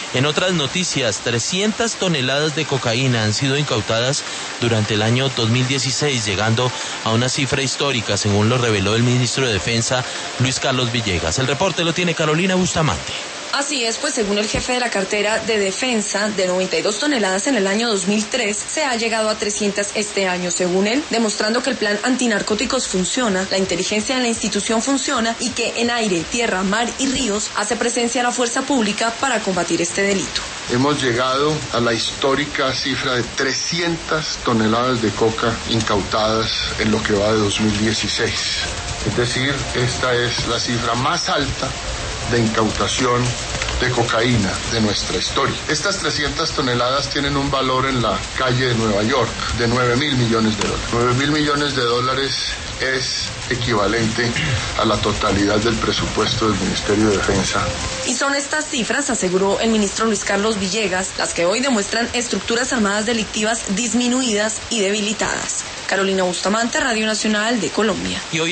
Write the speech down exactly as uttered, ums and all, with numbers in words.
En otras noticias, trescientas toneladas de cocaína han sido incautadas durante el año dos mil dieciséis, llegando a una cifra histórica, según lo reveló el ministro de Defensa, Luis Carlos Villegas. El reporte lo tiene Carolina Bustamante. Así es, pues según el jefe de la cartera de defensa, de noventa y dos toneladas en el año dos mil tres, se ha llegado a trescientas este año, según él, demostrando que el plan antinarcóticos funciona, la inteligencia de la institución funciona y que en aire, tierra, mar y ríos hace presencia la fuerza pública para combatir este delito. Hemos llegado a la histórica cifra de trescientas toneladas de coca incautadas en lo que va de dos mil dieciséis. Es decir, esta es la cifra más alta de incautación de cocaína de nuestra historia. Estas trescientas toneladas tienen un valor en la calle de Nueva York de nueve mil millones de dólares. nueve mil millones de dólares es equivalente a la totalidad del presupuesto del Ministerio de Defensa. Y son estas cifras, aseguró el ministro Luis Carlos Villegas, las que hoy demuestran estructuras armadas delictivas disminuidas y debilitadas. Carolina Bustamante, Radio Nacional de Colombia. Y hoy